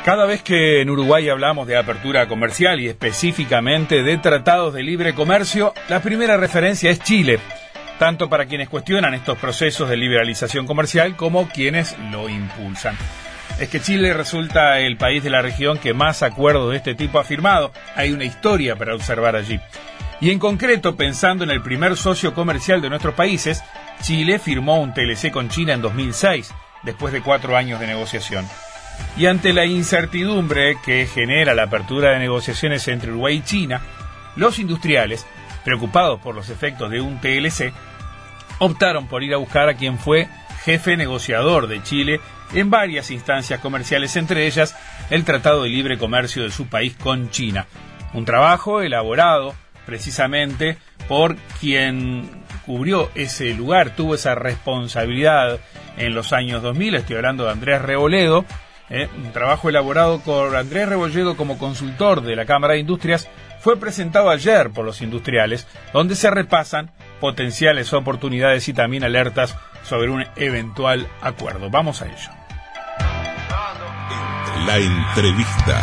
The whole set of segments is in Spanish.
Cada vez que en Uruguay hablamos de apertura comercial y específicamente de tratados de libre comercio, la primera referencia es Chile, tanto para quienes cuestionan estos procesos de liberalización comercial como quienes lo impulsan. Es que Chile resulta el país de la región que más acuerdos de este tipo ha firmado. Hay una historia para observar allí. Y en concreto, pensando en el primer socio comercial de nuestros países, Chile firmó un TLC con China en 2006, después de 4 años de negociación. Y ante la incertidumbre que genera la apertura de negociaciones entre Uruguay y China, los industriales, preocupados por los efectos de un TLC, optaron por ir a buscar a quien fue jefe negociador de Chile en varias instancias comerciales, entre ellas el Tratado de Libre Comercio de su país con China. Un trabajo elaborado precisamente por quien cubrió ese lugar, tuvo esa responsabilidad en los años 2000, estoy hablando de Andrés Rebolledo, un trabajo elaborado por Andrés Rebolledo como consultor de la Cámara de Industrias, fue presentado ayer por los industriales, donde se repasan potenciales oportunidades y también alertas sobre un eventual acuerdo. Vamos a ello. La entrevista.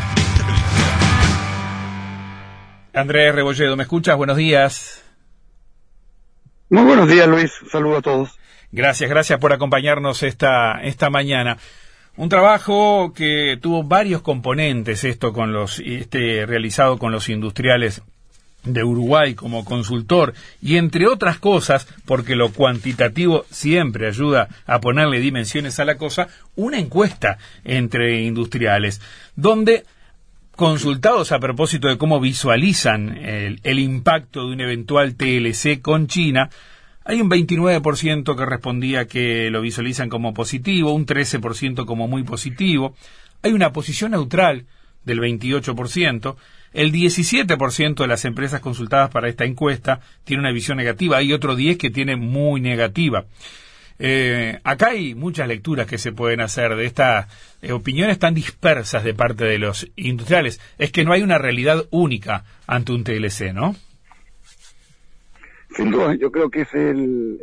Andrés Rebolledo, ¿me escuchas? Buenos días. Muy buenos días, Luis. Saludos a todos. Gracias por acompañarnos esta mañana. Un trabajo que tuvo varios componentes, realizado con los industriales de Uruguay como consultor, y entre otras cosas, porque lo cuantitativo siempre ayuda a ponerle dimensiones a la cosa, una encuesta entre industriales, donde, consultados a propósito de cómo visualizan el impacto de un eventual TLC con China, hay un 29% que respondía que lo visualizan como positivo, un 13% como muy positivo, hay una posición neutral del 28%, el 17% de las empresas consultadas para esta encuesta tiene una visión negativa, hay otro 10% que tiene muy negativa. Acá hay muchas lecturas que se pueden hacer de estas opiniones tan dispersas de parte de los industriales. Es que no hay una realidad única ante un TLC, ¿no? Sin duda, yo creo que es el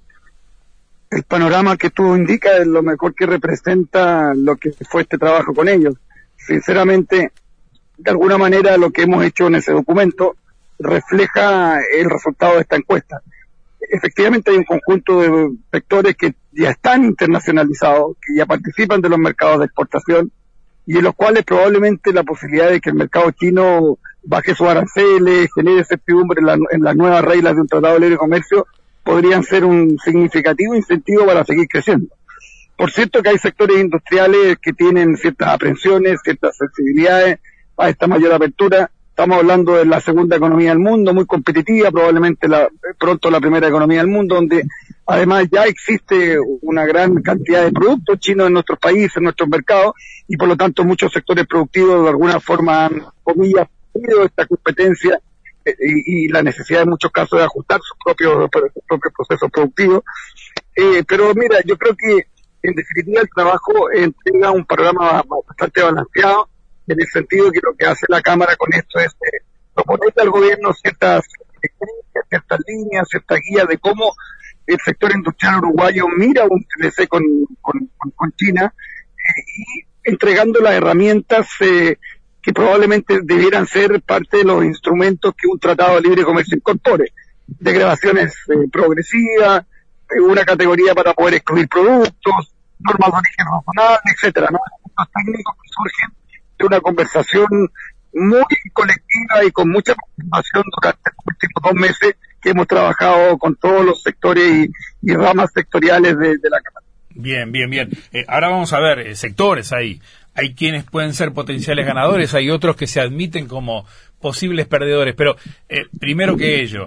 panorama que tú indicas, es lo mejor que representa lo que fue este trabajo con ellos. Sinceramente, de alguna manera lo que hemos hecho en ese documento refleja el resultado de esta encuesta. Efectivamente hay un conjunto de sectores que ya están internacionalizados, que ya participan de los mercados de exportación y en los cuales probablemente la posibilidad de que el mercado chino baje sus aranceles, genere certidumbre en las nuevas reglas de un tratado de libre comercio, podrían ser un significativo incentivo para seguir creciendo. Por cierto que hay sectores industriales que tienen ciertas aprensiones, ciertas sensibilidades a esta mayor apertura. Estamos hablando de la segunda economía del mundo, muy competitiva, probablemente pronto la primera economía del mundo, donde además ya existe una gran cantidad de productos chinos en nuestros países, en nuestros mercados, y por lo tanto muchos sectores productivos de alguna forma han, comillas, tenido esta competencia y la necesidad en muchos casos de ajustar sus propios procesos productivos. Pero mira, yo creo que en definitiva el trabajo entrega un panorama bastante balanceado, en el sentido que lo que hace la Cámara con esto es proponerle al gobierno ciertas líneas, ciertas guías de cómo el sector industrial uruguayo mira un TLC con China, y entregando las herramientas que probablemente debieran ser parte de los instrumentos que un tratado de libre comercio incorpore, degradaciones progresivas, una categoría para poder excluir productos, normas de origen razonable, etcétera, ¿no? Los técnicos que surgen de una conversación muy colectiva y con mucha participación durante los últimos 2 meses que hemos trabajado con todos los sectores y ramas sectoriales de la Cámara. Bien. Ahora vamos a ver, sectores hay quienes pueden ser potenciales ganadores, hay otros que se admiten como posibles perdedores, pero primero que ello,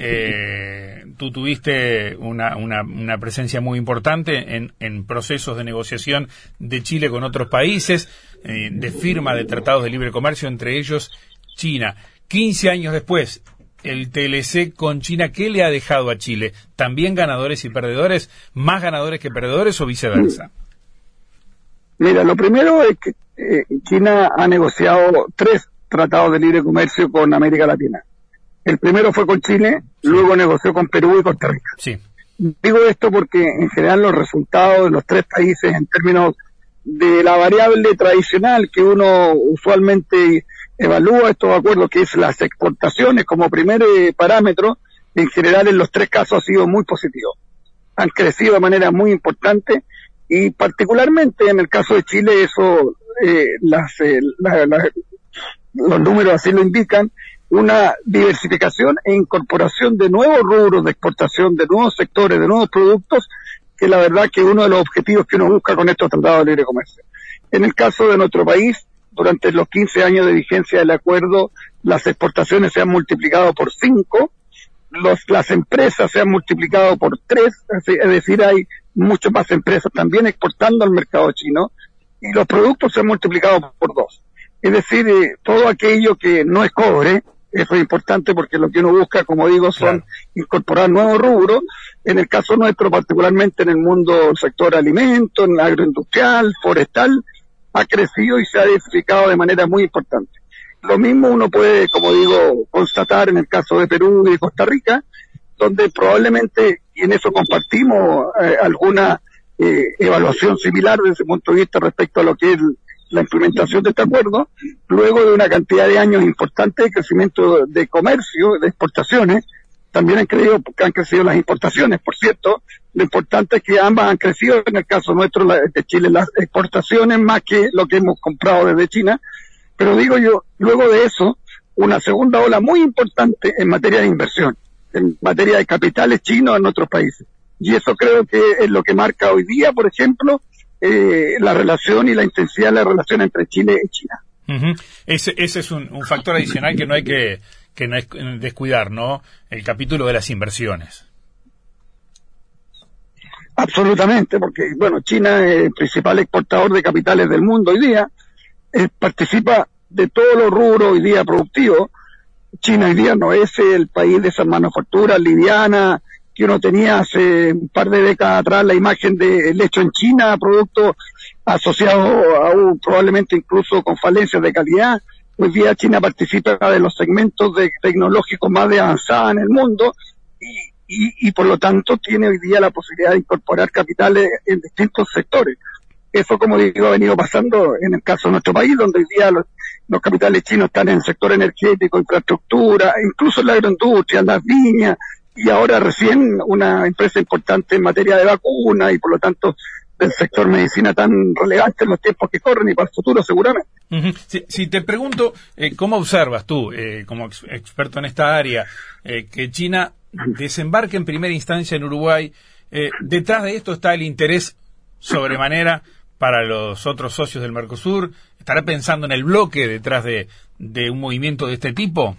tú tuviste una presencia muy importante en procesos de negociación de Chile con otros países, de firma de tratados de libre comercio, entre ellos China. 15 años después, el TLC con China, ¿qué le ha dejado a Chile? ¿También ganadores y perdedores? ¿Más ganadores que perdedores o viceversa? Mira, lo primero es que China ha negociado 3 tratados de libre comercio con América Latina. El primero fue con Chile, luego negoció con Perú y Costa Rica. Sí. Digo esto porque en general los resultados de los 3 países en términos de la variable tradicional que uno usualmente evalúa estos acuerdos, que es las exportaciones como primer parámetro, en general en los tres casos ha sido muy positivo. Han crecido de manera muy importante y particularmente en el caso de Chile eso, los números así lo indican, una diversificación e incorporación de nuevos rubros de exportación, de nuevos sectores, de nuevos productos, que la verdad que uno de los objetivos que uno busca con estos tratados de libre comercio. En el caso de nuestro país, durante los 15 años de vigencia del acuerdo, las exportaciones se han multiplicado por 5, las empresas se han multiplicado por 3, es decir, hay muchas más empresas también exportando al mercado chino, y los productos se han multiplicado por 2. Es decir, todo aquello que no es cobre, eso es importante porque lo que uno busca, como digo, son incorporar nuevos rubros. En el caso nuestro, particularmente en el mundo del sector alimento, en el agroindustrial, forestal, ha crecido y se ha diversificado de manera muy importante. Lo mismo uno puede, como digo, constatar en el caso de Perú y de Costa Rica, donde probablemente, y en eso compartimos alguna evaluación similar desde ese punto de vista respecto a lo que es la implementación de este acuerdo, luego de una cantidad de años importante de crecimiento de comercio, de exportaciones, también han crecido las importaciones, por cierto. Lo importante es que ambas han crecido, en el caso nuestro de Chile, las exportaciones más que lo que hemos comprado desde China, pero digo yo, luego de eso, una segunda ola muy importante en materia de inversión, en materia de capitales chinos en nuestros países. Y eso creo que es lo que marca hoy día, por ejemplo, la relación y la intensidad de la relación entre Chile y China. Uh-huh. Ese es un factor adicional que no hay que descuidar, ¿no? El capítulo de las inversiones. Absolutamente, porque, bueno, China es el principal exportador de capitales del mundo hoy día, participa de todos los rubros hoy día productivos. China hoy día no es el país de esas manufacturas livianas que uno tenía hace un par de décadas atrás, la imagen del hecho en China, producto asociado probablemente incluso con falencias de calidad. Hoy día China participa de los segmentos tecnológicos más de avanzada en el mundo y por lo tanto tiene hoy día la posibilidad de incorporar capitales en distintos sectores. Eso, como digo, ha venido pasando en el caso de nuestro país, donde hoy día los capitales chinos están en el sector energético, infraestructura, incluso en la agroindustria, en las viñas, y ahora recién una empresa importante en materia de vacunas y por lo tanto del sector medicina tan relevante en los tiempos que corren y para el futuro seguramente. Uh-huh. Si te pregunto, ¿cómo observas tú, como experto en esta área, que China desembarque en primera instancia en Uruguay? ¿Detrás de esto está el interés sobremanera para los otros socios del Mercosur? ¿Estará pensando en el bloque detrás de un movimiento de este tipo?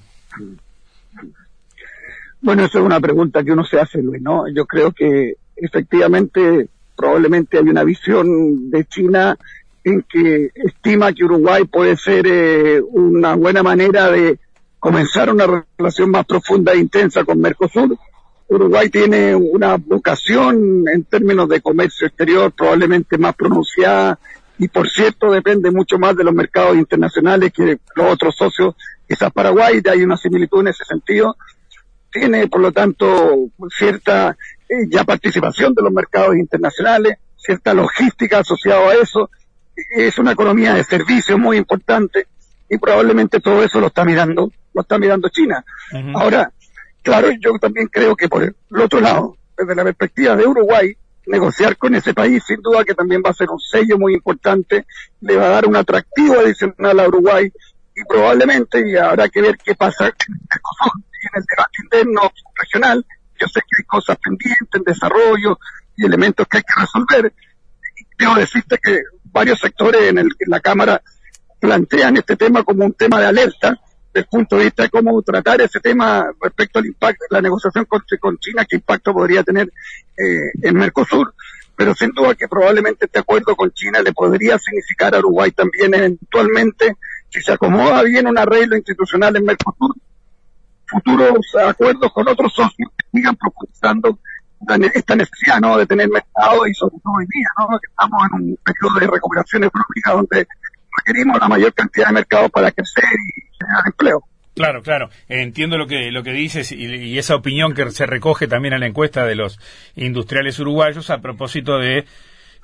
Bueno, esa es una pregunta que uno se hace, Luis, ¿no? Yo creo que efectivamente probablemente hay una visión de China en que estima que Uruguay puede ser una buena manera de comenzar una relación más profunda e intensa con Mercosur. Uruguay tiene una vocación en términos de comercio exterior probablemente más pronunciada y por cierto depende mucho más de los mercados internacionales que los otros socios, quizás Paraguay, hay una similitud en ese sentido. Tiene, por lo tanto, cierta ya participación de los mercados internacionales, cierta logística asociada a eso. Es una economía de servicios muy importante y probablemente todo eso lo está mirando China. Uh-huh. Ahora, claro, yo también creo que por el otro lado, desde la perspectiva de Uruguay, negociar con ese país sin duda que también va a ser un sello muy importante, le va a dar un atractivo adicional a Uruguay y probablemente, y habrá que ver qué pasa en el debate interno regional. Yo sé que hay cosas pendientes en desarrollo y elementos que hay que resolver. Debo decirte que varios sectores en la Cámara plantean este tema como un tema de alerta, desde el punto de vista de cómo tratar ese tema respecto al impacto de la negociación con China, qué impacto podría tener en Mercosur, pero sin duda que probablemente este acuerdo con China le podría significar a Uruguay también eventualmente, si se acomoda bien un arreglo institucional en Mercosur, futuros acuerdos con otros socios que sigan profundizando esta necesidad, ¿no?, de tener mercado y sobre todo hoy día, ¿no?, que estamos en un periodo de recuperación económica donde requerimos la mayor cantidad de mercados para crecer y generar empleo. Claro. Entiendo lo que dices y esa opinión que se recoge también en la encuesta de los industriales uruguayos a propósito de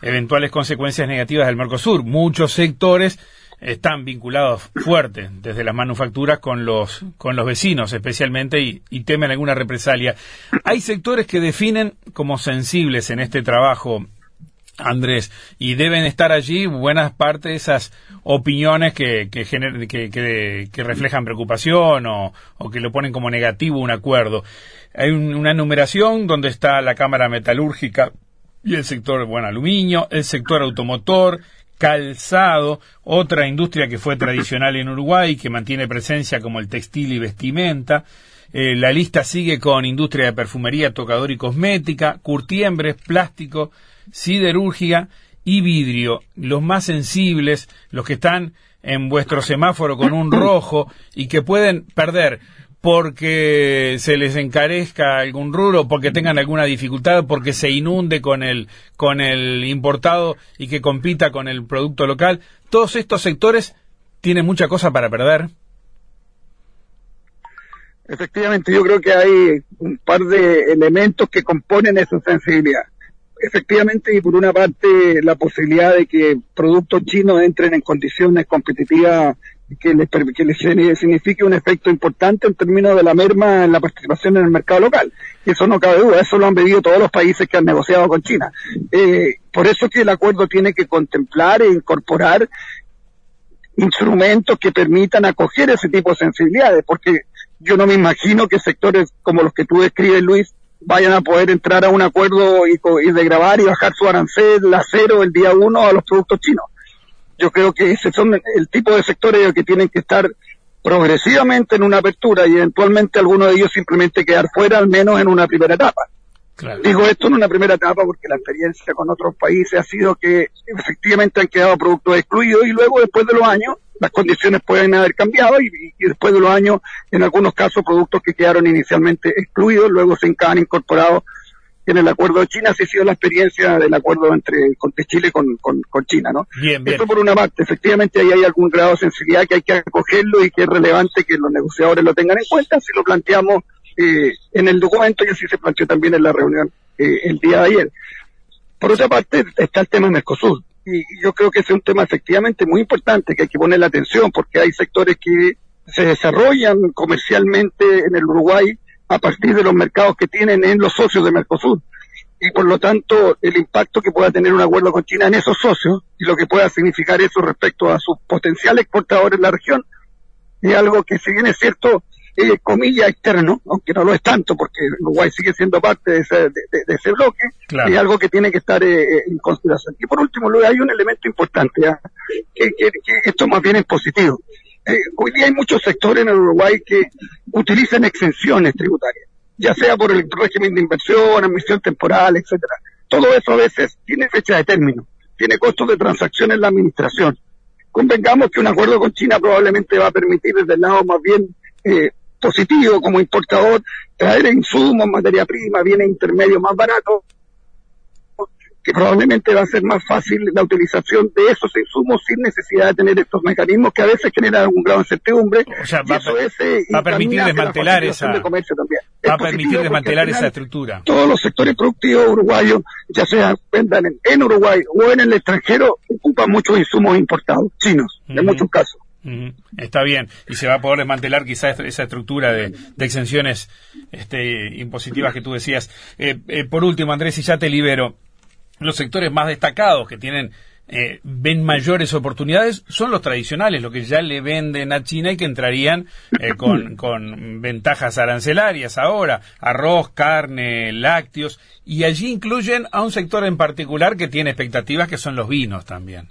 eventuales consecuencias negativas del Mercosur. Muchos sectores están vinculados fuerte desde las manufacturas con los vecinos especialmente y temen alguna represalia. Hay sectores que definen como sensibles en este trabajo, Andrés, y deben estar allí buenas parte de esas opiniones que reflejan preocupación o que lo ponen como negativo un acuerdo. Hay una enumeración donde está la Cámara Metalúrgica y el sector aluminio, el sector automotor, calzado, otra industria que fue tradicional en Uruguay, que mantiene presencia como el textil y vestimenta. La lista sigue con industria de perfumería, tocador y cosmética, curtiembres, plástico, siderúrgica y vidrio. Los más sensibles, los que están en vuestro semáforo con un rojo y que pueden perder porque se les encarezca algún rubro, porque tengan alguna dificultad, porque se inunde con el importado y que compita con el producto local. Todos estos sectores tienen mucha cosa para perder. Efectivamente, yo creo que hay un par de elementos que componen esa sensibilidad. Efectivamente, y por una parte, la posibilidad de que productos chinos entren en condiciones competitivas que les signifique un efecto importante en términos de la merma en la participación en el mercado local. Y eso no cabe duda, eso lo han vivido todos los países que han negociado con China. Por eso que el acuerdo tiene que contemplar e incorporar instrumentos que permitan acoger ese tipo de sensibilidades, porque yo no me imagino que sectores como los que tú describes, Luis, vayan a poder entrar a un acuerdo y desgravar y bajar su arancel a cero el día 1 a los productos chinos. Yo creo que ese son el tipo de sectores que tienen que estar progresivamente en una apertura y eventualmente algunos de ellos simplemente quedar fuera, al menos en una primera etapa. Claro. Digo esto en una primera etapa porque la experiencia con otros países ha sido que efectivamente han quedado productos excluidos y luego después de los años las condiciones pueden haber cambiado y después de los años en algunos casos productos que quedaron inicialmente excluidos luego se han incorporado en el acuerdo de China. Así ha sido la experiencia del acuerdo entre Chile con China, ¿no? Bien. Esto por una parte, efectivamente ahí hay algún grado de sensibilidad que hay que acogerlo y que es relevante que los negociadores lo tengan en cuenta. Si lo planteamos en el documento y así se planteó también en la reunión el día de ayer. Por otra parte está el tema de Mercosur y yo creo que ese es un tema efectivamente muy importante que hay que ponerle atención porque hay sectores que se desarrollan comercialmente en el Uruguay a partir de los mercados que tienen en los socios de Mercosur y por lo tanto el impacto que pueda tener un acuerdo con China en esos socios y lo que pueda significar eso respecto a sus potenciales exportadores en la región es algo que si bien es cierto comilla externo, aunque no lo es tanto porque Uruguay sigue siendo parte de ese bloque, claro. Es algo que tiene que estar en consideración. Y por último, luego hay un elemento importante, que esto más bien es positivo. Hoy día hay muchos sectores en el Uruguay que utilizan exenciones tributarias, ya sea por el régimen de inversión, admisión temporal, etcétera. Todo eso a veces tiene fecha de término, tiene costos de transacción en la administración. Convengamos que un acuerdo con China probablemente va a permitir desde el lado más bien positivo como importador, traer insumos, materia prima, bienes intermedios más baratos, que probablemente va a ser más fácil la utilización de esos insumos sin necesidad de tener estos mecanismos que a veces generan algún grado de incertidumbre. O sea, va a permitir desmantelar esa estructura. Todos los sectores productivos uruguayos, ya sea vendan en Uruguay o en el extranjero, ocupan muchos insumos importados, chinos, en muchos casos. Está bien, y se va a poder desmantelar quizás esa estructura de exenciones impositivas que tú decías. Por último, Andrés, y ya te libero, los sectores más destacados que ven mayores oportunidades son los tradicionales, los que ya le venden a China y que entrarían con ventajas arancelarias ahora, arroz, carne, lácteos, y allí incluyen a un sector en particular que tiene expectativas, que son los vinos también.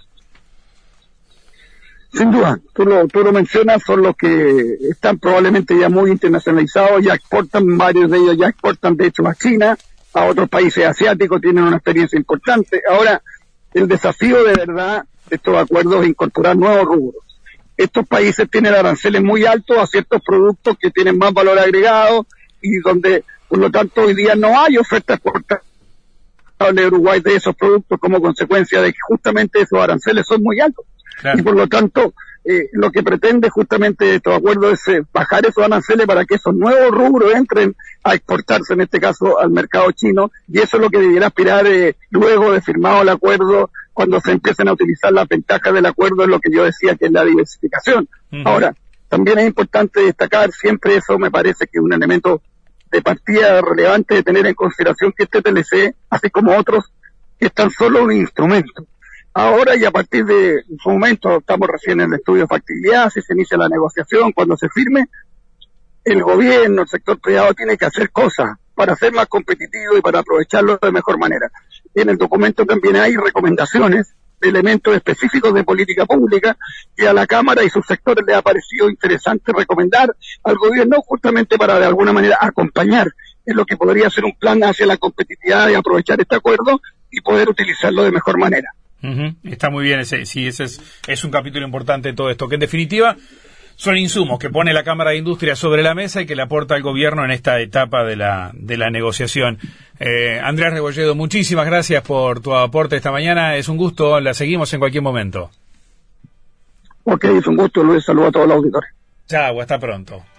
Sin duda, tú lo mencionas, son los que están probablemente ya muy internacionalizados, ya exportan, varios de ellos ya exportan de hecho a China, a otros países asiáticos, tienen una experiencia importante. Ahora, el desafío de verdad de estos acuerdos es incorporar nuevos rubros. Estos países tienen aranceles muy altos a ciertos productos que tienen más valor agregado y donde, por lo tanto, hoy día no hay oferta exportable de Uruguay de esos productos como consecuencia de que justamente esos aranceles son muy altos. Claro. Y por lo tanto, lo que pretende justamente estos acuerdos es bajar esos aranceles para que esos nuevos rubros entren a exportarse, en este caso al mercado chino, y eso es lo que debiera aspirar luego de firmado el acuerdo, cuando se empiecen a utilizar las ventajas del acuerdo, es lo que yo decía que es la diversificación. Ahora, también es importante destacar, siempre eso me parece que es un elemento de partida relevante de tener en consideración que este TLC, así como otros, que es tan solo un instrumento. Ahora y a partir de su momento, estamos recién en el estudio de factibilidad, si se inicia la negociación, cuando se firme, el gobierno, el sector privado tiene que hacer cosas para ser más competitivo y para aprovecharlo de mejor manera. En el documento también hay recomendaciones de elementos específicos de política pública que a la Cámara y sus sectores les ha parecido interesante recomendar al gobierno justamente para de alguna manera acompañar en lo que podría ser un plan hacia la competitividad y aprovechar este acuerdo y poder utilizarlo de mejor manera. Está muy bien, ese es un capítulo importante de todo esto, que en definitiva son insumos que pone la Cámara de Industria sobre la mesa y que le aporta al gobierno en esta etapa de la negociación. Andrés Rebolledo, muchísimas gracias por tu aporte esta mañana, es un gusto, la seguimos en cualquier momento. Ok, es un gusto, Luis, saludo a todos los auditores. Chao, hasta pronto.